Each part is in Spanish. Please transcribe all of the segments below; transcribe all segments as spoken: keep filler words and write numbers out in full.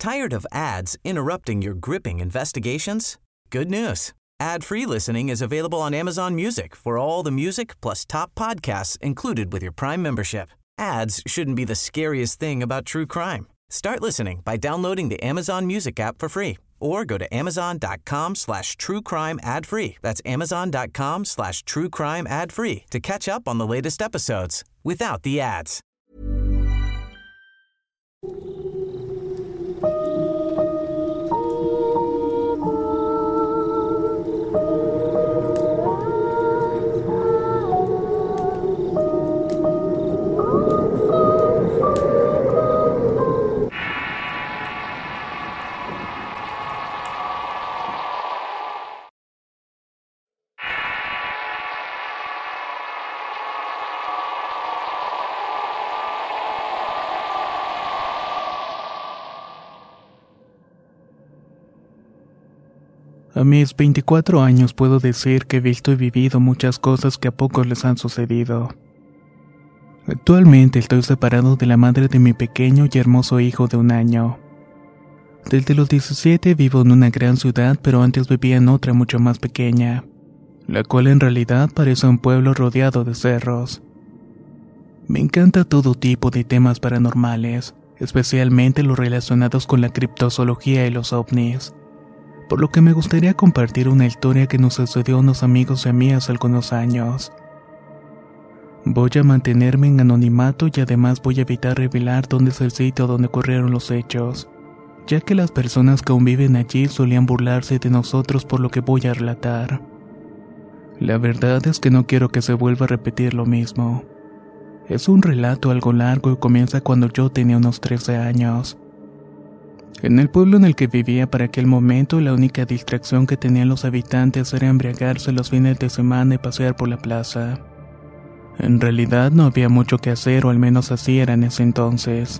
Tired of ads interrupting your gripping investigations? Good news. Ad-free listening is available on Amazon Music for all the music plus top podcasts included with your Prime membership. Ads shouldn't be the scariest thing about true crime. Start listening by downloading the Amazon Music app for free or go to amazon.com slash true crime ad free. That's amazon.com slash true crime ad free to catch up on the latest episodes without the ads. A mis veinticuatro años puedo decir que he visto y vivido muchas cosas que a pocos les han sucedido. Actualmente estoy separado de la madre de mi pequeño y hermoso hijo de un año. Desde los diecisiete vivo en una gran ciudad, pero antes vivía en otra mucho más pequeña, la cual en realidad parece un pueblo rodeado de cerros. Me encanta todo tipo de temas paranormales, especialmente los relacionados con la criptozoología y los ovnis. Por lo que me gustaría compartir una historia que nos sucedió a unos amigos y a mí hace algunos años. Voy a mantenerme en anonimato y además voy a evitar revelar dónde es el sitio donde ocurrieron los hechos, ya que las personas que aún viven allí solían burlarse de nosotros por lo que voy a relatar. La verdad es que no quiero que se vuelva a repetir lo mismo. Es un relato algo largo y comienza cuando yo tenía unos trece años. En el pueblo en el que vivía para aquel momento, la única distracción que tenían los habitantes era embriagarse los fines de semana y pasear por la plaza. En realidad no había mucho que hacer, o al menos así era en ese entonces.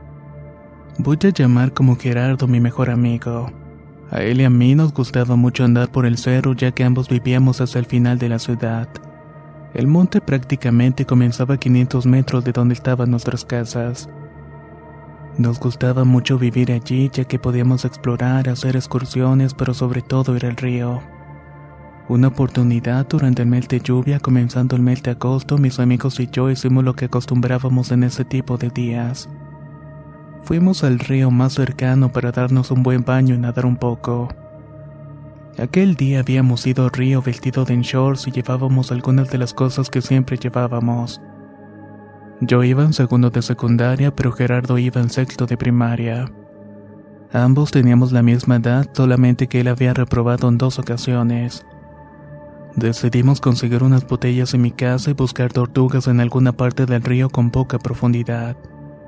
Voy a llamar como Gerardo mi mejor amigo. A él y a mí nos gustaba mucho andar por el cerro, ya que ambos vivíamos hacia el final de la ciudad. El monte prácticamente comenzaba a quinientos metros de donde estaban nuestras casas. Nos gustaba mucho vivir allí, ya que podíamos explorar, hacer excursiones, pero sobre todo ir al río. Una oportunidad durante el mes de lluvia, comenzando el mes de agosto, mis amigos y yo hicimos lo que acostumbrábamos en ese tipo de días. Fuimos al río más cercano para darnos un buen baño y nadar un poco. Aquel día habíamos ido al río vestidos de shorts y llevábamos algunas de las cosas que siempre llevábamos. Yo iba en segundo de secundaria, pero Gerardo iba en sexto de primaria. Ambos teníamos la misma edad, solamente que él había reprobado en dos ocasiones. Decidimos conseguir unas botellas en mi casa y buscar tortugas en alguna parte del río con poca profundidad.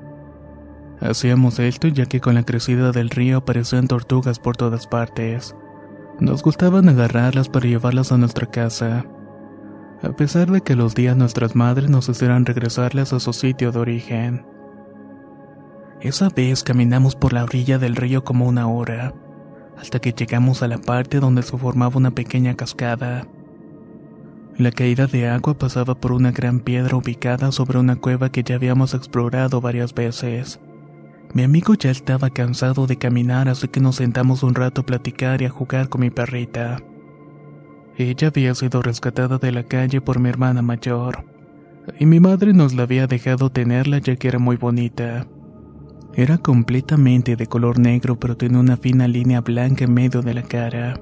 Hacíamos esto ya que con la crecida del río aparecían tortugas por todas partes. Nos gustaban agarrarlas para llevarlas a nuestra casa, a pesar de que los días nuestras madres nos hicieran regresarlas a su sitio de origen. Esa vez caminamos por la orilla del río como una hora, hasta que llegamos a la parte donde se formaba una pequeña cascada. La caída de agua pasaba por una gran piedra ubicada sobre una cueva que ya habíamos explorado varias veces. Mi amigo ya estaba cansado de caminar, así que nos sentamos un rato a platicar y a jugar con mi perrita. Ella había sido rescatada de la calle por mi hermana mayor, y mi madre nos la había dejado tenerla ya que era muy bonita. Era completamente de color negro, pero tenía una fina línea blanca en medio de la cara.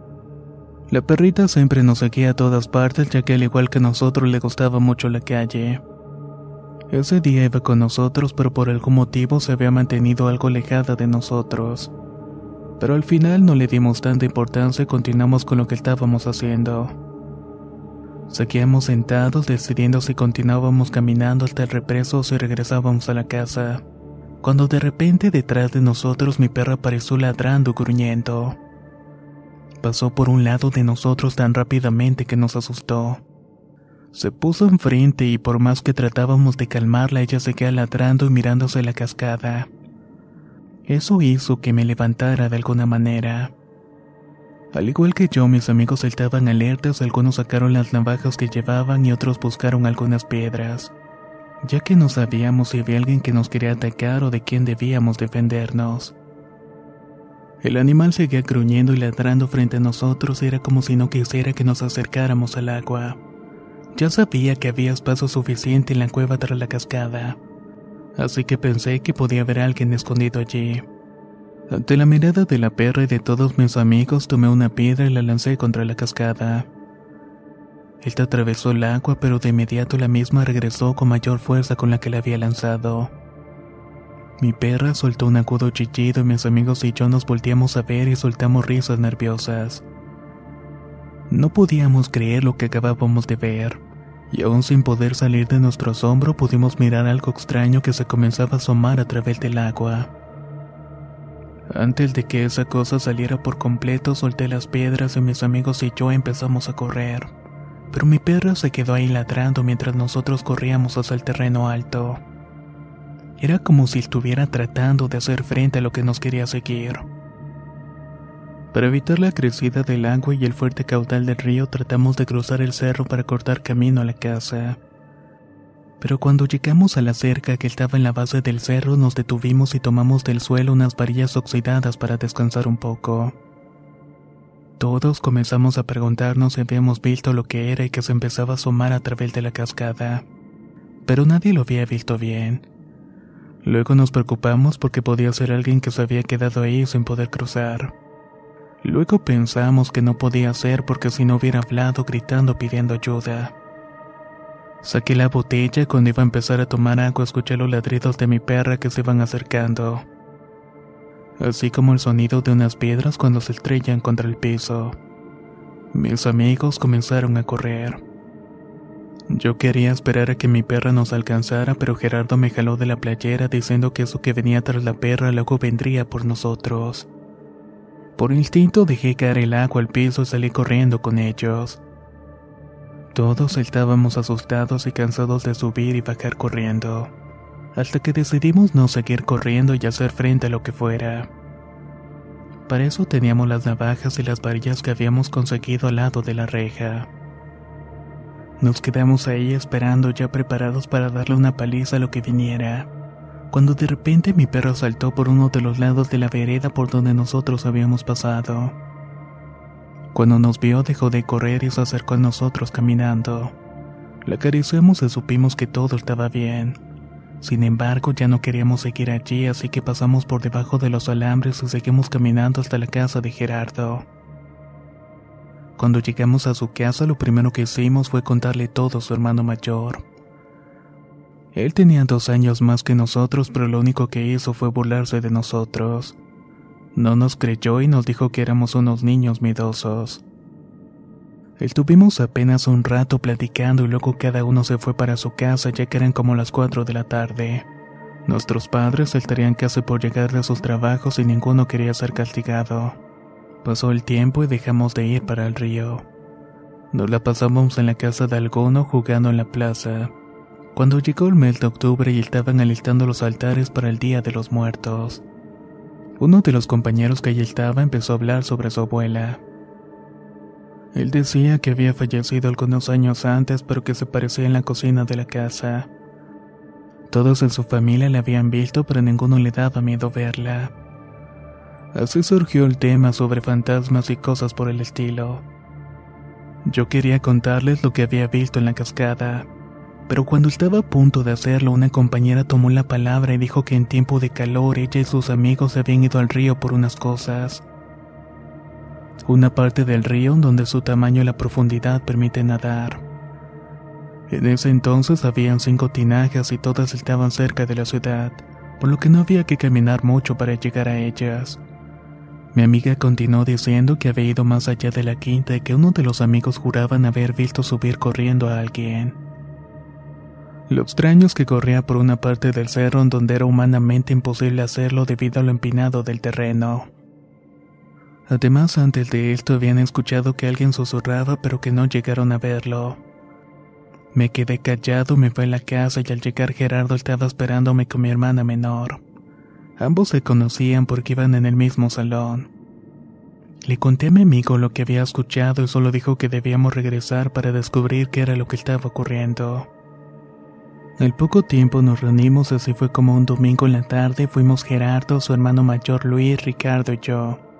La perrita siempre nos seguía a todas partes, ya que al igual que nosotros le gustaba mucho la calle. Ese día iba con nosotros, pero por algún motivo se había mantenido algo alejada de nosotros. Pero al final no le dimos tanta importancia y continuamos con lo que estábamos haciendo. Seguíamos sentados decidiendo si continuábamos caminando hasta el represo o si regresábamos a la casa, cuando de repente detrás de nosotros mi perra apareció ladrando y gruñendo. Pasó por un lado de nosotros tan rápidamente que nos asustó. Se puso enfrente y por más que tratábamos de calmarla, ella seguía ladrando y mirándose la cascada. Eso hizo que me levantara de alguna manera. Al igual que yo, mis amigos estaban alertas, algunos sacaron las navajas que llevaban y otros buscaron algunas piedras, ya que no sabíamos si había alguien que nos quería atacar o de quién debíamos defendernos. El animal seguía gruñendo y ladrando frente a nosotros y era como si no quisiera que nos acercáramos al agua. Ya sabía que había espacio suficiente en la cueva tras la cascada, así que pensé que podía haber alguien escondido allí. Ante la mirada de la perra y de todos mis amigos, tomé una piedra y la lancé contra la cascada. Esta atravesó el agua, pero de inmediato la misma regresó con mayor fuerza con la que la había lanzado. Mi perra soltó un agudo chillido y mis amigos y yo nos volteamos a ver y soltamos risas nerviosas. No podíamos creer lo que acabábamos de ver, y aún sin poder salir de nuestro asombro pudimos mirar algo extraño que se comenzaba a asomar a través del agua. Antes de que esa cosa saliera por completo, solté las piedras y mis amigos y yo empezamos a correr. Pero mi perra se quedó ahí ladrando mientras nosotros corríamos hacia el terreno alto. Era como si estuviera tratando de hacer frente a lo que nos quería seguir. Para evitar la crecida del agua y el fuerte caudal del río, tratamos de cruzar el cerro para cortar camino a la casa. Pero cuando llegamos a la cerca que estaba en la base del cerro, nos detuvimos y tomamos del suelo unas varillas oxidadas para descansar un poco. Todos comenzamos a preguntarnos si habíamos visto lo que era y que se empezaba a asomar a través de la cascada, pero nadie lo había visto bien. Luego nos preocupamos porque podía ser alguien que se había quedado ahí sin poder cruzar. Luego pensamos que no podía ser porque si no hubiera hablado gritando pidiendo ayuda. Saqué la botella y cuando iba a empezar a tomar agua escuché los ladridos de mi perra que se iban acercando, así como el sonido de unas piedras cuando se estrellan contra el piso. Mis amigos comenzaron a correr. Yo quería esperar a que mi perra nos alcanzara, pero Gerardo me jaló de la playera diciendo que eso que venía tras la perra luego vendría por nosotros. Por instinto dejé caer el agua al piso y salí corriendo con ellos. Todos estábamos asustados y cansados de subir y bajar corriendo, hasta que decidimos no seguir corriendo y hacer frente a lo que fuera. Para eso teníamos las navajas y las varillas que habíamos conseguido al lado de la reja. Nos quedamos ahí esperando, ya preparados para darle una paliza a lo que viniera, cuando de repente mi perro saltó por uno de los lados de la vereda por donde nosotros habíamos pasado. Cuando nos vio dejó de correr y se acercó a nosotros caminando. La acariciamos y supimos que todo estaba bien. Sin embargo, ya no queríamos seguir allí, así que pasamos por debajo de los alambres y seguimos caminando hasta la casa de Gerardo. Cuando llegamos a su casa, lo primero que hicimos fue contarle todo a su hermano mayor. Él tenía dos años más que nosotros, pero lo único que hizo fue burlarse de nosotros. No nos creyó y nos dijo que éramos unos niños miedosos. Estuvimos apenas un rato platicando y luego cada uno se fue para su casa, ya que eran como las cuatro de la tarde. Nuestros padres estarían casi por llegar de sus trabajos y ninguno quería ser castigado. Pasó el tiempo y dejamos de ir para el río. Nos la pasamos en la casa de alguno jugando en la plaza. Cuando llegó el mes de octubre y estaban alistando los altares para el Día de los Muertos, uno de los compañeros que allí estaba empezó a hablar sobre su abuela. Él decía que había fallecido algunos años antes, pero que se parecía en la cocina de la casa. Todos en su familia la habían visto, pero a ninguno le daba miedo verla. Así surgió el tema sobre fantasmas y cosas por el estilo. Yo quería contarles lo que había visto en la cascada, pero cuando estaba a punto de hacerlo, una compañera tomó la palabra y dijo que en tiempo de calor ella y sus amigos se habían ido al río por unas cosas. Una parte del río donde su tamaño y la profundidad permiten nadar. En ese entonces habían cinco tinajas y todas estaban cerca de la ciudad, por lo que no había que caminar mucho para llegar a ellas. Mi amiga continuó diciendo que había ido más allá de la quinta y que uno de los amigos juraban haber visto subir corriendo a alguien. Lo extraño es que corría por una parte del cerro en donde era humanamente imposible hacerlo debido a lo empinado del terreno. Además, antes de esto habían escuchado que alguien susurraba, pero que no llegaron a verlo. Me quedé callado, me fui a la casa y al llegar Gerardo estaba esperándome con mi hermana menor. Ambos se conocían porque iban en el mismo salón. Le conté a mi amigo lo que había escuchado y solo dijo que debíamos regresar para descubrir qué era lo que estaba ocurriendo. Al poco tiempo nos reunimos, así fue como un domingo en la tarde fuimos Gerardo, su hermano mayor Luis, Ricardo y yo.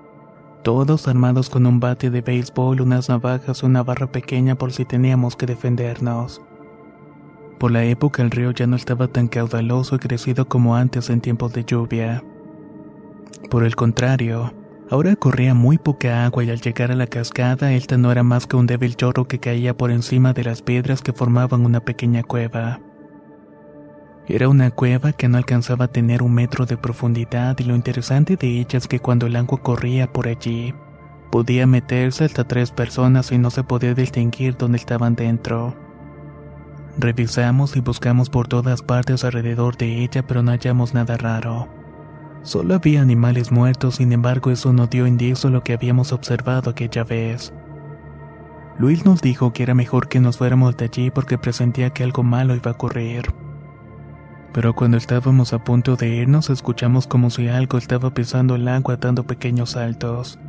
todos armados con un bate de béisbol, unas navajas y una barra pequeña por si teníamos que defendernos. Por la época el río ya no estaba tan caudaloso y crecido como antes en tiempos de lluvia. Por el contrario, ahora corría muy poca agua y al llegar a la cascada, esta no era más que un débil chorro que caía por encima de las piedras que formaban una pequeña cueva. Era una cueva que no alcanzaba a tener un metro de profundidad y lo interesante de ella es que cuando el agua corría por allí, podía meterse hasta tres personas y no se podía distinguir dónde estaban dentro. Revisamos y buscamos por todas partes alrededor de ella, pero no hallamos nada raro. Solo había animales muertos, sin embargo eso no dio indicio a lo que habíamos observado aquella vez. Luis nos dijo que era mejor que nos fuéramos de allí porque presentía que algo malo iba a ocurrir. Pero cuando estábamos a punto de irnos, escuchamos como si algo estaba pisando el agua dando pequeños saltos.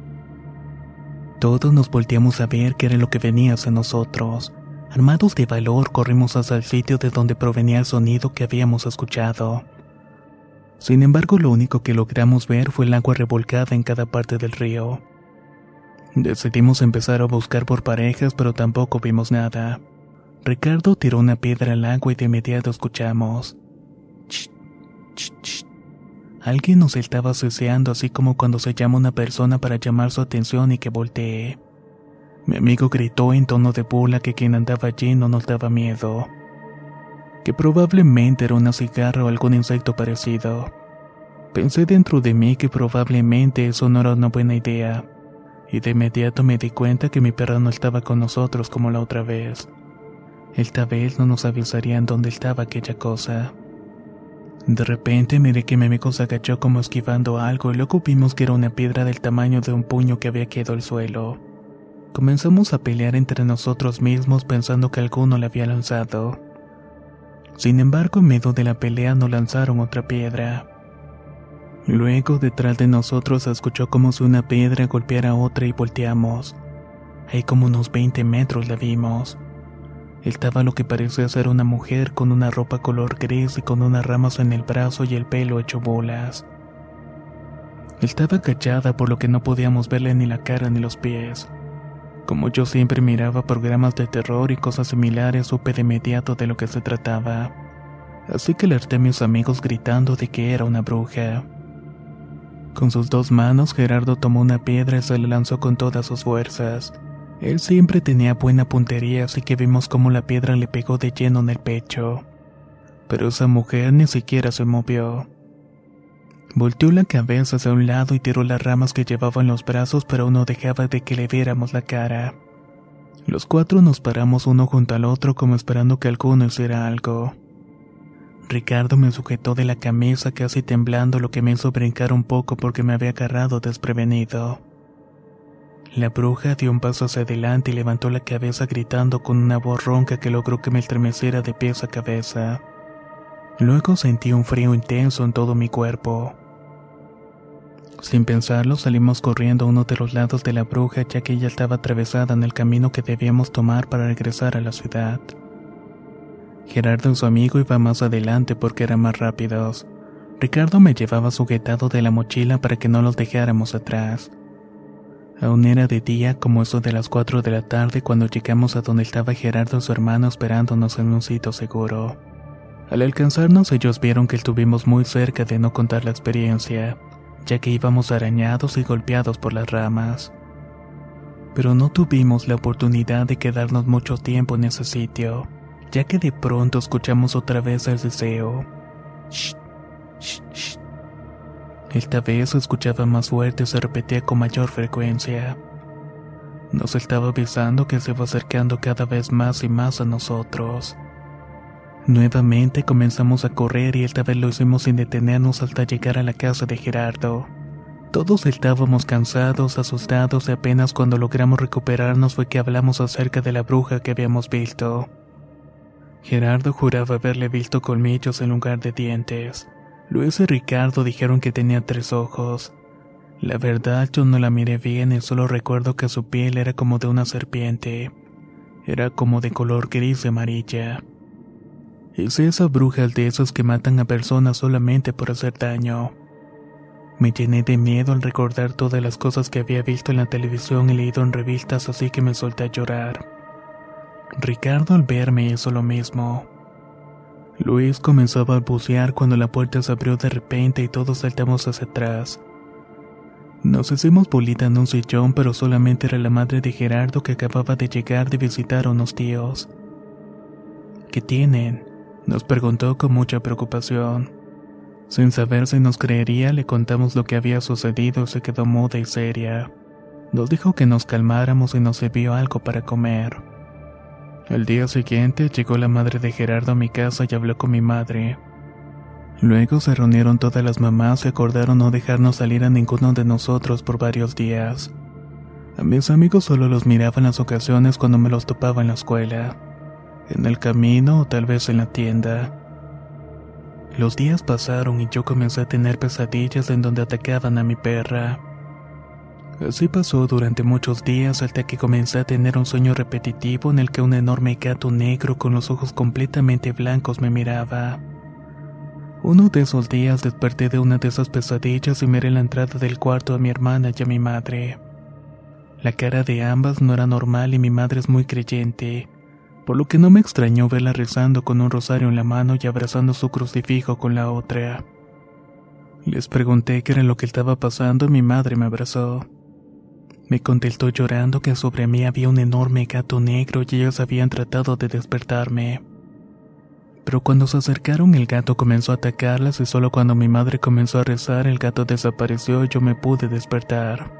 Todos nos volteamos a ver qué era lo que venía hacia nosotros. Armados de valor, corrimos hacia el sitio de donde provenía el sonido que habíamos escuchado. Sin embargo, lo único que logramos ver fue el agua revolcada en cada parte del río. Decidimos empezar a buscar por parejas, pero tampoco vimos nada. Ricardo tiró una piedra al agua y de inmediato escuchamos. Ch, ch, ch. Alguien nos estaba susurrando, así como cuando se llama a una persona para llamar su atención y que voltee. Mi amigo gritó en tono de burla que quien andaba allí no nos daba miedo, que probablemente era una cigarra o algún insecto parecido. Pensé dentro de mí que probablemente eso no era una buena idea, y de inmediato me di cuenta que mi perro no estaba con nosotros como la otra vez. Esta vez no nos avisarían dónde estaba aquella cosa. De repente miré que mi amigo se agachó como esquivando algo y luego vimos que era una piedra del tamaño de un puño que había quedado al suelo. Comenzamos a pelear entre nosotros mismos pensando que alguno la había lanzado. Sin embargo, en medio de la pelea nos lanzaron otra piedra. Luego, detrás de nosotros se escuchó como si una piedra golpeara a otra y volteamos. Ahí como unos veinte metros la vimos. Estaba lo que parecía ser una mujer con una ropa color gris y con unas ramas en el brazo y el pelo hecho bolas. Estaba agachada por lo que no podíamos verle ni la cara ni los pies. Como yo siempre miraba programas de terror y cosas similares, supe de inmediato de lo que se trataba. Así que alerté a mis amigos gritando de que era una bruja. Con sus dos manos, Gerardo tomó una piedra y se la lanzó con todas sus fuerzas. Él siempre tenía buena puntería, así que vimos cómo la piedra le pegó de lleno en el pecho. Pero esa mujer ni siquiera se movió. Volteó la cabeza hacia un lado y tiró las ramas que llevaba en los brazos, pero no dejaba de que le viéramos la cara. Los cuatro nos paramos uno junto al otro como esperando que alguno hiciera algo. Ricardo me sujetó de la camisa casi temblando, lo que me hizo brincar un poco porque me había agarrado desprevenido. La bruja dio un paso hacia adelante y levantó la cabeza gritando con una voz ronca que logró que me estremeciera de pies a cabeza. Luego sentí un frío intenso en todo mi cuerpo. Sin pensarlo, salimos corriendo a uno de los lados de la bruja, ya que ella estaba atravesada en el camino que debíamos tomar para regresar a la ciudad. Gerardo y su amigo iban más adelante porque eran más rápidos. Ricardo me llevaba sujetado de la mochila para que no los dejáramos atrás. Aún era de día, como eso de las cuatro de la tarde, cuando llegamos a donde estaba Gerardo y su hermano esperándonos en un sitio seguro. Al alcanzarnos, ellos vieron que estuvimos muy cerca de no contar la experiencia, ya que íbamos arañados y golpeados por las ramas. Pero no tuvimos la oportunidad de quedarnos mucho tiempo en ese sitio, ya que de pronto escuchamos otra vez el deseo. Shh, shh, shh. Esta vez se escuchaba más fuerte y se repetía con mayor frecuencia. Nos estaba avisando que se iba acercando cada vez más y más a nosotros. Nuevamente comenzamos a correr y esta vez lo hicimos sin detenernos hasta llegar a la casa de Gerardo. Todos estábamos cansados, asustados y apenas cuando logramos recuperarnos fue que hablamos acerca de la bruja que habíamos visto. Gerardo juraba haberle visto colmillos en lugar de dientes. Luis y Ricardo dijeron que tenía tres ojos. La verdad, yo no la miré bien y solo recuerdo que su piel era como de una serpiente. Era como de color gris y amarilla. Y si esa bruja es de esos que matan a personas solamente por hacer daño. Me llené de miedo al recordar todas las cosas que había visto en la televisión y leído en revistas, así que me solté a llorar. Ricardo al verme hizo lo mismo. Luis comenzó a balbucear cuando la puerta se abrió de repente y todos saltamos hacia atrás. Nos hicimos bolita en un sillón, pero solamente era la madre de Gerardo, que acababa de llegar de visitar a unos tíos. ¿Qué tienen?, nos preguntó con mucha preocupación. Sin saber si nos creería, le contamos lo que había sucedido y se quedó muda y seria. Nos dijo que nos calmáramos y nos sirvió algo para comer. Al día siguiente llegó la madre de Gerardo a mi casa y habló con mi madre. Luego se reunieron todas las mamás y acordaron no dejarnos salir a ninguno de nosotros por varios días. A mis amigos solo los miraba en las ocasiones cuando me los topaba en la escuela, en el camino o tal vez en la tienda. Los días pasaron y yo comencé a tener pesadillas en donde atacaban a mi perra. Así pasó durante muchos días hasta que comencé a tener un sueño repetitivo en el que un enorme gato negro con los ojos completamente blancos me miraba. Uno de esos días desperté de una de esas pesadillas y miré la entrada del cuarto a mi hermana y a mi madre. La cara de ambas no era normal y mi madre es muy creyente, por lo que no me extrañó verla rezando con un rosario en la mano y abrazando su crucifijo con la otra. Les pregunté qué era lo que estaba pasando y mi madre me abrazó. Me contestó llorando que sobre mí había un enorme gato negro y ellos habían tratado de despertarme. Pero cuando se acercaron el gato comenzó a atacarlas y solo cuando mi madre comenzó a rezar el gato desapareció y yo me pude despertar.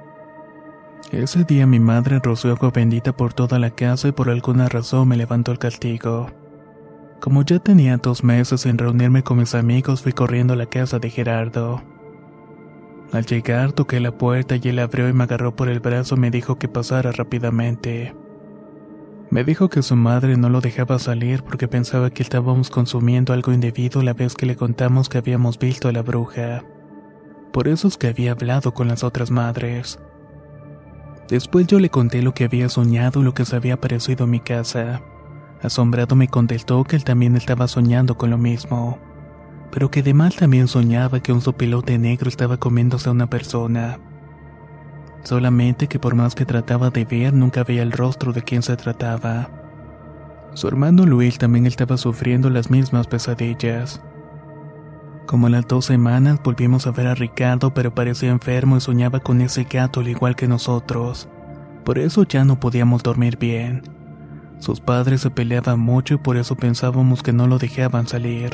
Ese día mi madre roció agua bendita por toda la casa y por alguna razón me levantó el castigo. Como ya tenía dos meses sin reunirme con mis amigos, fui corriendo a la casa de Gerardo. Al llegar toqué la puerta y él abrió y me agarró por el brazo y me dijo que pasara rápidamente. Me dijo que su madre no lo dejaba salir porque pensaba que estábamos consumiendo algo indebido la vez que le contamos que habíamos visto a la bruja. Por eso es que había hablado con las otras madres. Después yo le conté lo que había soñado y lo que se había aparecido en mi casa. Asombrado me contestó que él también estaba soñando con lo mismo, pero que además también soñaba que un sopilote negro estaba comiéndose a una persona. Solamente que por más que trataba de ver, nunca veía el rostro de quien se trataba. Su hermano Luis también estaba sufriendo las mismas pesadillas. Como a las dos semanas volvimos a ver a Ricardo, pero parecía enfermo y soñaba con ese gato al igual que nosotros. Por eso ya no podíamos dormir bien. Sus padres se peleaban mucho y por eso pensábamos que no lo dejaban salir.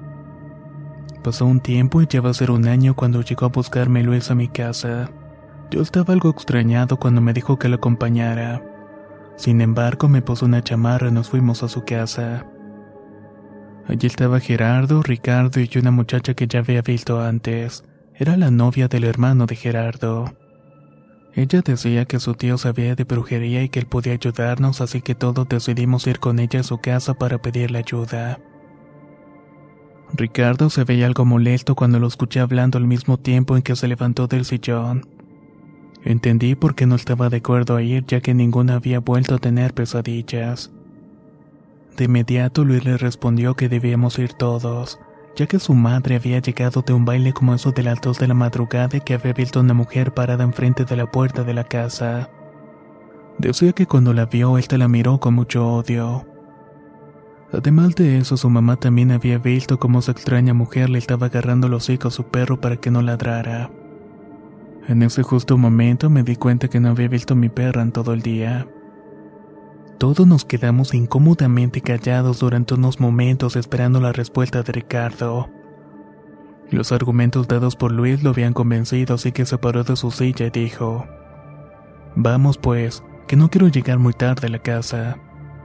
Pasó un tiempo y ya va a ser un año cuando llegó a buscarme Luis a mi casa. Yo estaba algo extrañado cuando me dijo que lo acompañara. Sin embargo, me puso una chamarra y nos fuimos a su casa. Allí estaba Gerardo, Ricardo y una muchacha que ya había visto antes. Era la novia del hermano de Gerardo. Ella decía que su tío sabía de brujería y que él podía ayudarnos, así que todos decidimos ir con ella a su casa para pedirle ayuda. Ricardo se veía algo molesto cuando lo escuché hablando al mismo tiempo en que se levantó del sillón. Entendí por qué no estaba de acuerdo a ir, ya que ninguno había vuelto a tener pesadillas. De inmediato Luis le respondió que debíamos ir todos, ya que su madre había llegado de un baile como eso de las dos de la madrugada y que había visto a una mujer parada enfrente de la puerta de la casa. Decía que cuando la vio, ésta la miró con mucho odio. Además de eso, su mamá también había visto cómo esa extraña mujer le estaba agarrando los hocico a su perro para que no ladrara. En ese justo momento me di cuenta que no había visto a mi perra en todo el día. Todos nos quedamos incómodamente callados durante unos momentos esperando la respuesta de Ricardo. Los argumentos dados por Luis lo habían convencido, así que se paró de su silla y dijo: «Vamos pues, que no quiero llegar muy tarde a la casa».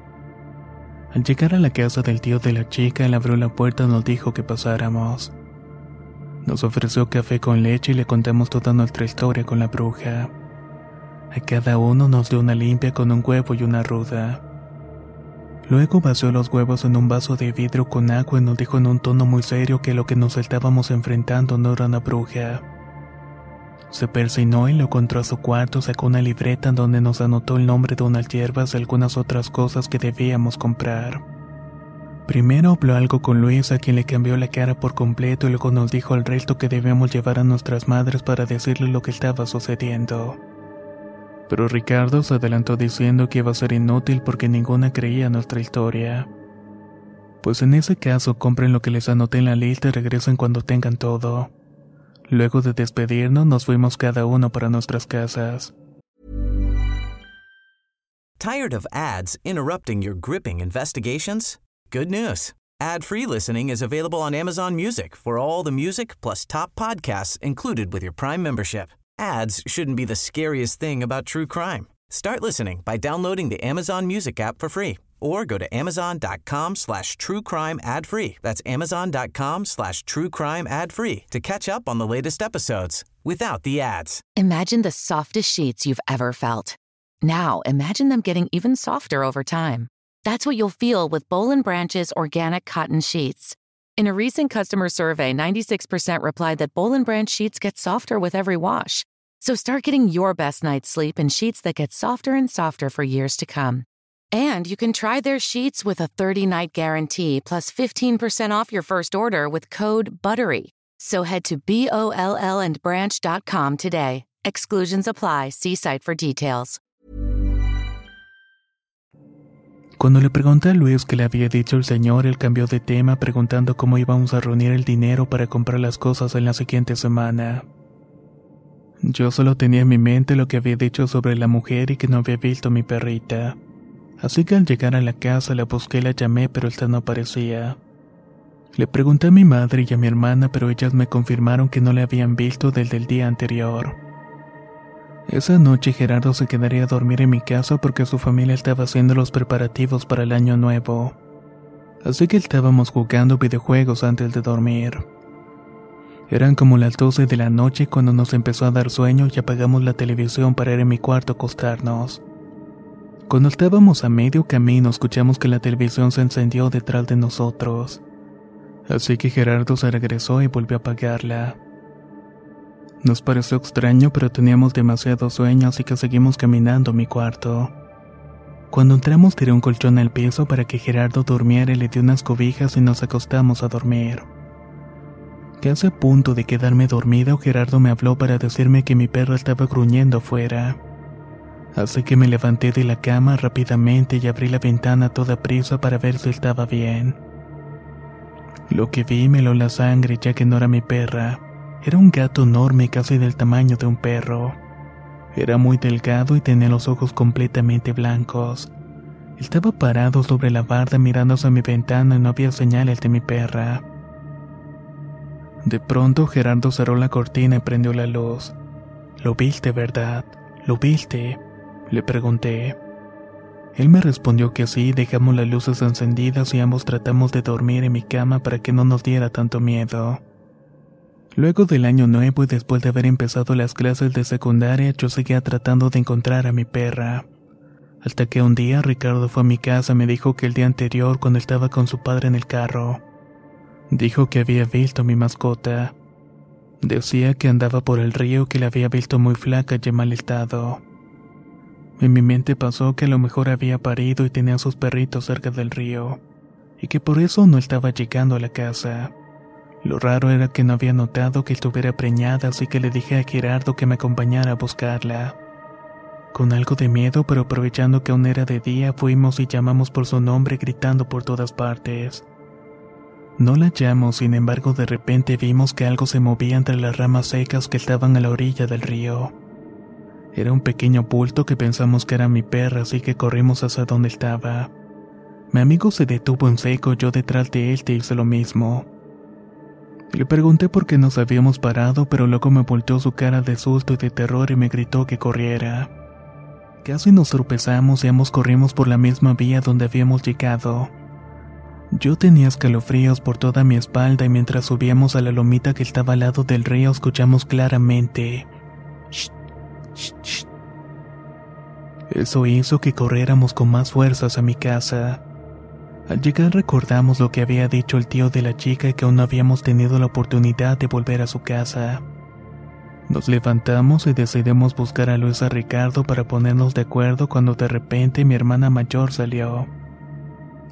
Al llegar a la casa del tío de la chica, él abrió la puerta y nos dijo que pasáramos. Nos ofreció café con leche y le contamos toda nuestra historia con la bruja. A cada uno nos dio una limpia con un huevo y una ruda. Luego vació los huevos en un vaso de vidrio con agua y nos dijo en un tono muy serio que lo que nos estábamos enfrentando no era una bruja. Se persinó y lo encontró a su cuarto, sacó una libreta en donde nos anotó el nombre de unas hierbas y algunas otras cosas que debíamos comprar. Primero habló algo con Luis, a quien le cambió la cara por completo, y luego nos dijo al resto que debíamos llevar a nuestras madres para decirles lo que estaba sucediendo. Pero Ricardo se adelantó diciendo que iba a ser inútil porque ninguna creía nuestra historia. Pues en ese caso compren lo que les anoté en la lista y regresen cuando tengan todo. Luego de despedirnos nos fuimos cada uno para nuestras casas. Tired of ads interrupting your gripping investigations? Good news. Ad-free listening is available on Amazon Music for all the music plus top podcasts included with your Prime membership. Ads shouldn't be the scariest thing about true crime. Start listening by downloading the Amazon Music app for free or go to amazon.com slash true crime ad free. That's amazon.com slash true crime ad free to catch up on the latest episodes without the ads. Imagine the softest sheets you've ever felt. Now imagine them getting even softer over time. That's what you'll feel with Boll and Branch's organic cotton sheets. In a recent customer survey, ninety-six percent replied that Boll and Branch sheets get softer with every wash. So start getting your best night's sleep in sheets that get softer and softer for years to come. And you can try their sheets with a thirty-night guarantee plus fifteen percent off your first order with code BUTTERY. So head to B O L L and branch dot com today. Exclusions apply. See site for details. Cuando le pregunté a Luis qué le había dicho el señor, él cambió de tema preguntando cómo íbamos a reunir el dinero para comprar las cosas en la siguiente semana. Yo solo tenía en mi mente lo que había dicho sobre la mujer y que no había visto a mi perrita. Así que al llegar a la casa la busqué y la llamé, pero esta no aparecía. Le pregunté a mi madre y a mi hermana, pero ellas me confirmaron que no la habían visto desde el día anterior. Esa noche Gerardo se quedaría a dormir en mi casa porque su familia estaba haciendo los preparativos para el año nuevo. Así que estábamos jugando videojuegos antes de dormir. Eran como las doce de la noche cuando nos empezó a dar sueño y apagamos la televisión para ir en mi cuarto a acostarnos. Cuando estábamos a medio camino escuchamos que la televisión se encendió detrás de nosotros. Así que Gerardo se regresó y volvió a apagarla. Nos pareció extraño, pero teníamos demasiado sueño, así que seguimos caminando a mi cuarto. Cuando entramos tiré un colchón al piso para que Gerardo durmiera y le di unas cobijas y nos acostamos a dormir. Casi a punto de quedarme dormido, Gerardo me habló para decirme que mi perro estaba gruñendo afuera. Así que me levanté de la cama rápidamente y abrí la ventana a toda prisa para ver si estaba bien. Lo que vi me heló la sangre, ya que no era mi perra. Era un gato enorme, casi del tamaño de un perro. Era muy delgado y tenía los ojos completamente blancos. Estaba parado sobre la barda mirando hacia mi ventana y no había señales de mi perra. De pronto Gerardo cerró la cortina y prendió la luz. ¿Lo viste, verdad? ¿Lo viste?, le pregunté. Él me respondió que sí, dejamos las luces encendidas y ambos tratamos de dormir en mi cama para que no nos diera tanto miedo. Luego del año nuevo y después de haber empezado las clases de secundaria, yo seguía tratando de encontrar a mi perra. Hasta que un día Ricardo fue a mi casa y me dijo que el día anterior, cuando estaba con su padre en el carro, dijo que había visto a mi mascota. Decía que andaba por el río, que la había visto muy flaca y en mal estado. En mi mente pasó que a lo mejor había parido y tenía a sus perritos cerca del río, y que por eso no estaba llegando a la casa. Lo raro era que no había notado que estuviera preñada, así que le dije a Gerardo que me acompañara a buscarla. Con algo de miedo, pero aprovechando que aún era de día, fuimos y llamamos por su nombre gritando por todas partes. No la hallamos, sin embargo de repente vimos que algo se movía entre las ramas secas que estaban a la orilla del río. Era un pequeño bulto que pensamos que era mi perra, así que corrimos hacia donde estaba. Mi amigo se detuvo en seco, yo detrás de él te hice lo mismo. Le pregunté por qué nos habíamos parado, pero luego me volteó su cara de susto y de terror y me gritó que corriera. Casi nos tropezamos y ambos corrimos por la misma vía donde habíamos llegado. Yo tenía escalofríos por toda mi espalda y mientras subíamos a la lomita que estaba al lado del río escuchamos claramente: "Shh, shh, shh". Eso hizo que corriéramos con más fuerzas a mi casa. Al llegar recordamos lo que había dicho el tío de la chica y que aún no habíamos tenido la oportunidad de volver a su casa. Nos levantamos y decidimos buscar a Luis y a Ricardo para ponernos de acuerdo cuando de repente mi hermana mayor salió.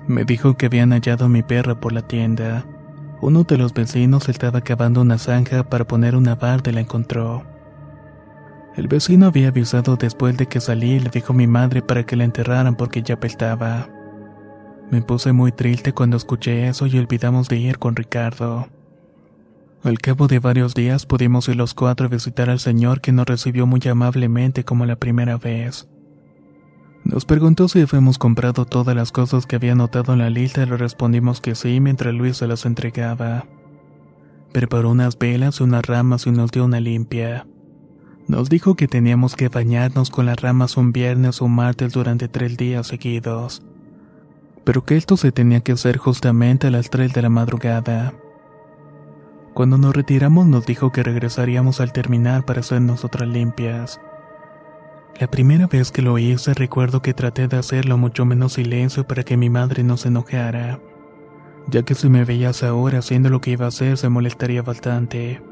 Me dijo que habían hallado a mi perra por la tienda. Uno de los vecinos estaba cavando una zanja para poner una barda y la encontró. El vecino había avisado después de que salí y le dijo a mi madre para que la enterraran porque ya apestaba. Me puse muy triste cuando escuché eso y olvidamos de ir con Ricardo. Al cabo de varios días pudimos ir los cuatro a visitar al señor, que nos recibió muy amablemente como la primera vez. Nos preguntó si habíamos comprado todas las cosas que había anotado en la lista y le respondimos que sí mientras Luis se las entregaba. Preparó unas velas y unas ramas y nos dio una limpia. Nos dijo que teníamos que bañarnos con las ramas un viernes o un martes durante tres días seguidos, pero que esto se tenía que hacer justamente a las tres de la madrugada. Cuando nos retiramos nos dijo que regresaríamos al terminar para hacernos otras limpias. La primera vez que lo hice recuerdo que traté de hacerlo mucho menos silencio para que mi madre no se enojara, ya que si me veías ahora haciendo lo que iba a hacer se molestaría bastante.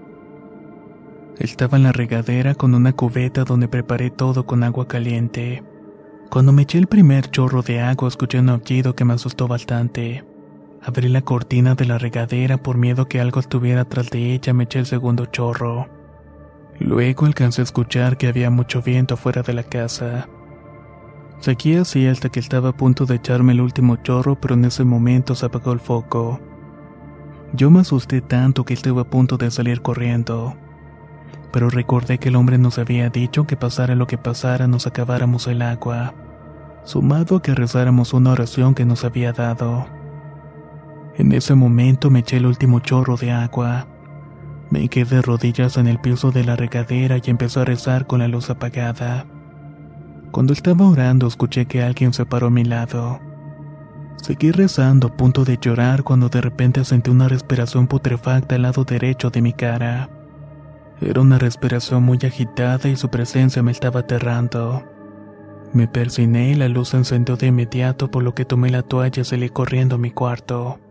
Estaba en la regadera con una cubeta donde preparé todo con agua caliente. Cuando me eché el primer chorro de agua escuché un aullido que me asustó bastante. Abrí la cortina de la regadera por miedo que algo estuviera tras de ella. Me eché el segundo chorro. Luego alcancé a escuchar que había mucho viento fuera de la casa. Seguí así hasta que estaba a punto de echarme el último chorro, pero en ese momento se apagó el foco. Yo me asusté tanto que estuve a punto de salir corriendo. Pero recordé que el hombre nos había dicho que pasara lo que pasara nos acabáramos el agua, sumado a que rezáramos una oración que nos había dado. En ese momento me eché el último chorro de agua. Me quedé de rodillas en el piso de la regadera y empecé a rezar con la luz apagada. Cuando estaba orando escuché que alguien se paró a mi lado. Seguí rezando a punto de llorar cuando de repente sentí una respiración putrefacta al lado derecho de mi cara. Era una respiración muy agitada y su presencia me estaba aterrando. Me persigné y la luz se encendió de inmediato, por lo que tomé la toalla y salí corriendo a mi cuarto.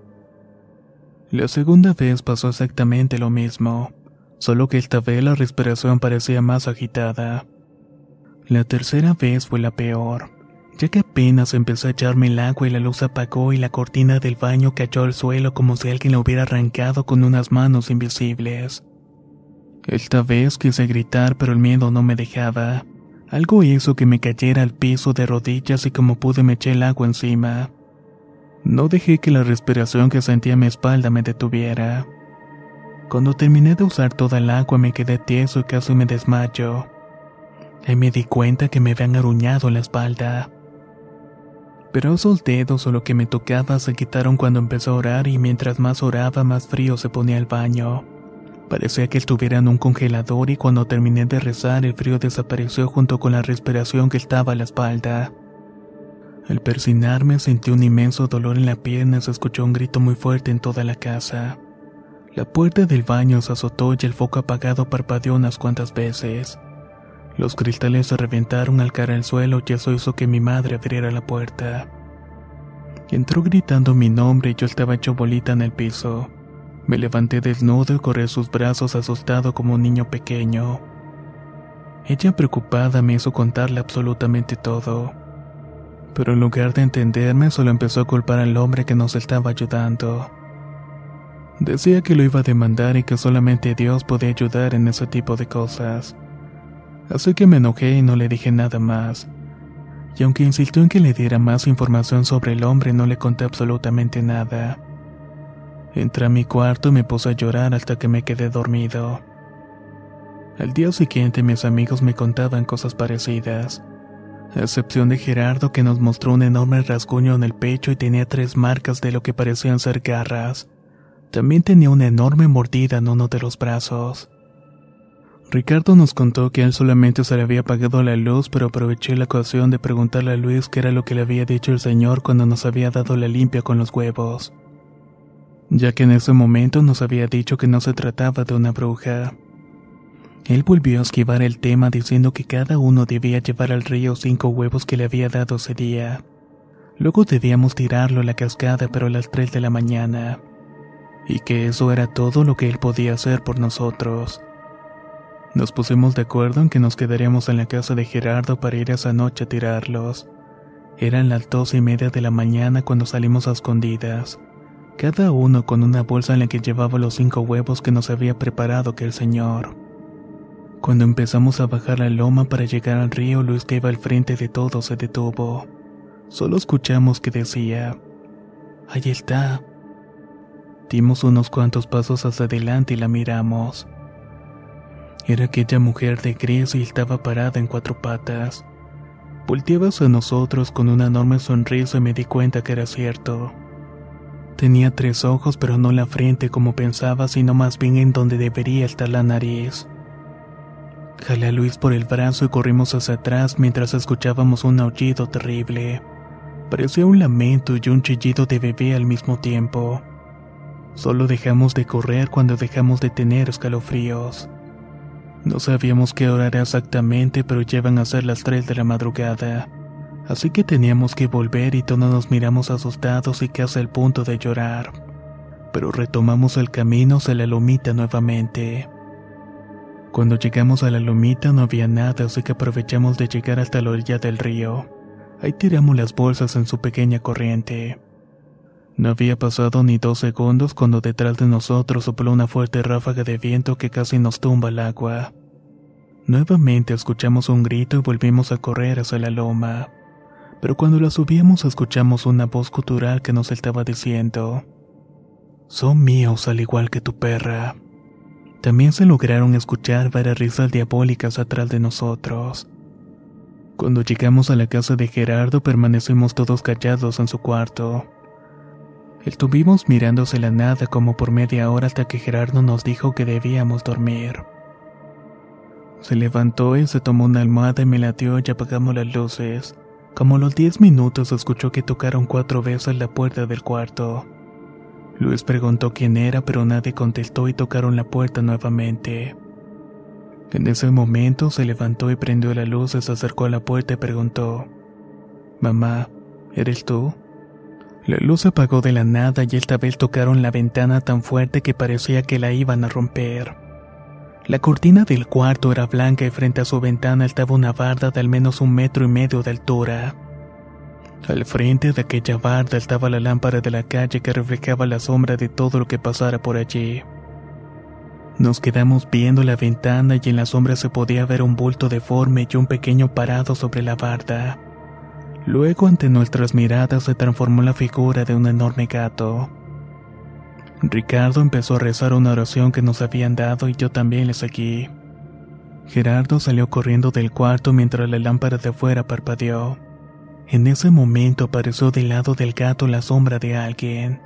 La segunda vez pasó exactamente lo mismo, solo que esta vez la respiración parecía más agitada. La tercera vez fue la peor, ya que apenas empezó a echarme el agua y la luz apagó y la cortina del baño cayó al suelo como si alguien la hubiera arrancado con unas manos invisibles. Esta vez quise gritar, pero el miedo no me dejaba. Algo hizo que me cayera al piso de rodillas y como pude me eché el agua encima. No dejé que la respiración que sentía a mi espalda me detuviera. Cuando terminé de usar toda el agua me quedé tieso y casi me desmayo. Ahí me di cuenta que me habían aruñado la espalda. Pero esos dedos o lo que me tocaba se quitaron cuando empecé a orar, y mientras más oraba más frío se ponía el baño. Parecía que estuviera en un congelador, y cuando terminé de rezar el frío desapareció junto con la respiración que estaba a la espalda. Al persignarme sentí un inmenso dolor en la pierna y se escuchó un grito muy fuerte en toda la casa. La puerta del baño se azotó y el foco apagado parpadeó unas cuantas veces. Los cristales se reventaron al caer al suelo y eso hizo que mi madre abriera la puerta. Entró gritando mi nombre y yo estaba hecho bolita en el piso. Me levanté desnudo y corrí sus brazos asustado como un niño pequeño. Ella preocupada me hizo contarle absolutamente todo. Pero en lugar de entenderme solo empezó a culpar al hombre que nos estaba ayudando. Decía que lo iba a demandar y que solamente Dios podía ayudar en ese tipo de cosas. Así que me enojé y no le dije nada más. Y aunque insistió en que le diera más información sobre el hombre, no le conté absolutamente nada. Entré a mi cuarto y me puse a llorar hasta que me quedé dormido. Al día siguiente mis amigos me contaban cosas parecidas, a excepción de Gerardo, que nos mostró un enorme rasguño en el pecho y tenía tres marcas de lo que parecían ser garras. También tenía una enorme mordida en uno de los brazos. Ricardo nos contó que a él solamente se le había apagado la luz, pero aproveché la ocasión de preguntarle a Luis qué era lo que le había dicho el señor cuando nos había dado la limpia con los huevos, ya que en ese momento nos había dicho que no se trataba de una bruja. Él volvió a esquivar el tema diciendo que cada uno debía llevar al río cinco huevos que le había dado ese día. Luego debíamos tirarlo a la cascada, pero a las tres de la mañana. Y que eso era todo lo que él podía hacer por nosotros. Nos pusimos de acuerdo en que nos quedaríamos en la casa de Gerardo para ir esa noche a tirarlos. Eran las dos y media de la mañana cuando salimos a escondidas, cada uno con una bolsa en la que llevaba los cinco huevos que nos había preparado aquel señor. Cuando empezamos a bajar la loma para llegar al río, Luis, que iba al frente de todos, se detuvo. Solo escuchamos que decía: «Ahí está». Dimos unos cuantos pasos hacia adelante y la miramos. Era aquella mujer de gris y estaba parada en cuatro patas. Volteaba hacia nosotros con una enorme sonrisa y me di cuenta que era cierto. Tenía tres ojos, pero no en la frente como pensaba, sino más bien en donde debería estar la nariz. Jalé a Luis por el brazo y corrimos hacia atrás mientras escuchábamos un aullido terrible. Parecía un lamento y un chillido de bebé al mismo tiempo. Solo dejamos de correr cuando dejamos de tener escalofríos. No sabíamos qué hora era exactamente, pero ya iban a ser las tres de la madrugada. Así que teníamos que volver y todos nos miramos asustados y casi al punto de llorar. Pero retomamos el camino hacia la lomita nuevamente. Cuando llegamos a la lomita no había nada, así que aprovechamos de llegar hasta la orilla del río. Ahí tiramos las bolsas en su pequeña corriente. No había pasado ni dos segundos cuando detrás de nosotros sopló una fuerte ráfaga de viento que casi nos tumba al agua. Nuevamente escuchamos un grito y volvimos a correr hacia la loma. Pero cuando la subíamos escuchamos una voz gutural que nos estaba diciendo: «Son míos al igual que tu perra». También se lograron escuchar varias risas diabólicas atrás de nosotros. Cuando llegamos a la casa de Gerardo permanecimos todos callados en su cuarto. Estuvimos mirándose la nada como por media hora hasta que Gerardo nos dijo que debíamos dormir. Se levantó y se tomó una almohada y me la dio y apagamos las luces. Como a los diez minutos escuchó que tocaron cuatro veces la puerta del cuarto. Luis preguntó quién era, pero nadie contestó y tocaron la puerta nuevamente. En ese momento se levantó y prendió la luz, se acercó a la puerta y preguntó: «Mamá, ¿eres tú?». La luz se apagó de la nada y esta vez tocaron la ventana tan fuerte que parecía que la iban a romper. La cortina del cuarto era blanca y frente a su ventana estaba una barda de al menos un metro y medio de altura. Al frente de aquella barda estaba la lámpara de la calle que reflejaba la sombra de todo lo que pasara por allí. Nos quedamos viendo la ventana y en la sombra se podía ver un bulto deforme y un pequeño parado sobre la barda. Luego, ante nuestras miradas, se transformó la figura de un enorme gato. Ricardo empezó a rezar una oración que nos habían dado y yo también le seguí. Gerardo salió corriendo del cuarto mientras la lámpara de afuera parpadeó. En ese momento apareció del lado del gato la sombra de alguien.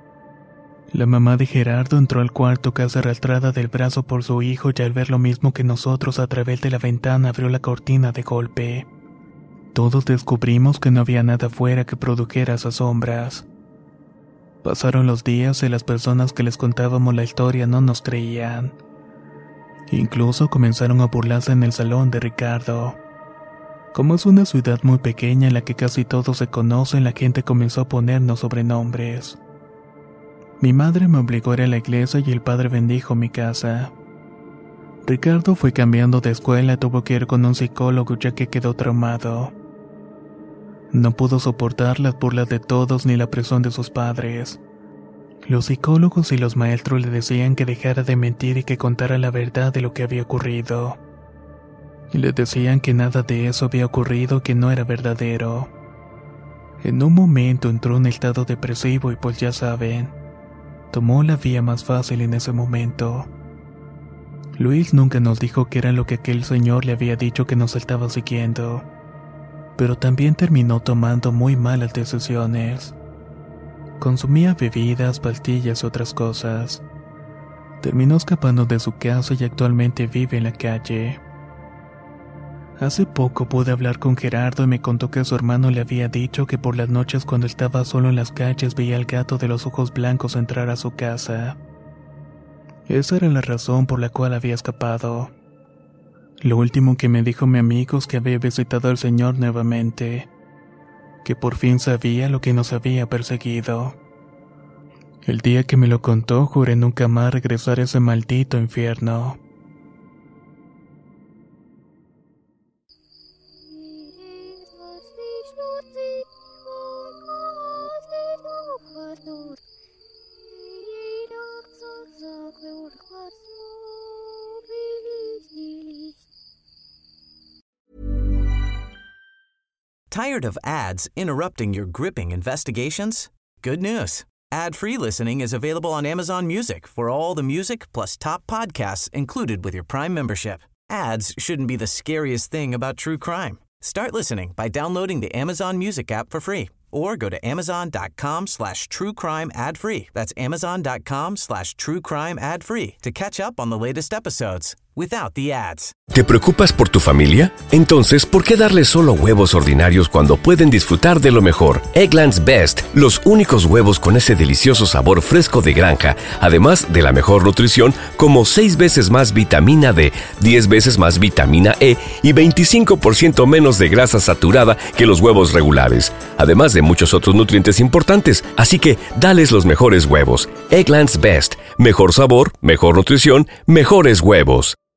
La mamá de Gerardo entró al cuarto casi arrastrada del brazo por su hijo y al ver lo mismo que nosotros a través de la ventana abrió la cortina de golpe. Todos descubrimos que no había nada afuera que produjera esas sombras. Pasaron los días y las personas que les contábamos la historia no nos creían. Incluso comenzaron a burlarse en el salón de Ricardo. Como es una ciudad muy pequeña en la que casi todos se conocen, la gente comenzó a ponernos sobrenombres. Mi madre me obligó a ir a la iglesia y el padre bendijo mi casa. Ricardo fue cambiando de escuela y tuvo que ir con un psicólogo ya que quedó traumado. No pudo soportar las burlas de todos ni la presión de sus padres. Los psicólogos y los maestros le decían que dejara de mentir y que contara la verdad de lo que había ocurrido. Y le decían que nada de eso había ocurrido, que no era verdadero. En un momento entró en estado depresivo y pues ya saben, tomó la vía más fácil en ese momento. Luis nunca nos dijo qué era lo que aquel señor le había dicho que nos estaba siguiendo, pero también terminó tomando muy malas decisiones. Consumía bebidas, pastillas y otras cosas. Terminó escapando de su casa y actualmente vive en la calle. Hace poco pude hablar con Gerardo y me contó que su hermano le había dicho que por las noches cuando estaba solo en las calles veía al gato de los ojos blancos entrar a su casa. Esa era la razón por la cual había escapado. Lo último que me dijo mi amigo es que había visitado al señor nuevamente, que por fin sabía lo que nos había perseguido. El día que me lo contó juré nunca más regresar a ese maldito infierno. Tired of ads interrupting your gripping investigations? Good news. Ad-free listening is available on Amazon Music for all the music plus top podcasts included with your Prime membership. Ads shouldn't be the scariest thing about true crime. Start listening by downloading the Amazon Music app for free or go to amazon.com slash true crime ad free. That's amazon.com slash true crime ad free to catch up on the latest episodes without the ads. ¿Te preocupas por tu familia? Entonces, ¿por qué darles solo huevos ordinarios cuando pueden disfrutar de lo mejor? Eggland's Best, los únicos huevos con ese delicioso sabor fresco de granja, además de la mejor nutrición, como seis veces más vitamina D, diez veces más vitamina E y veinticinco por ciento menos de grasa saturada que los huevos regulares, además de muchos otros nutrientes importantes. Así que, dales los mejores huevos. Eggland's Best, mejor sabor, mejor nutrición, mejores huevos.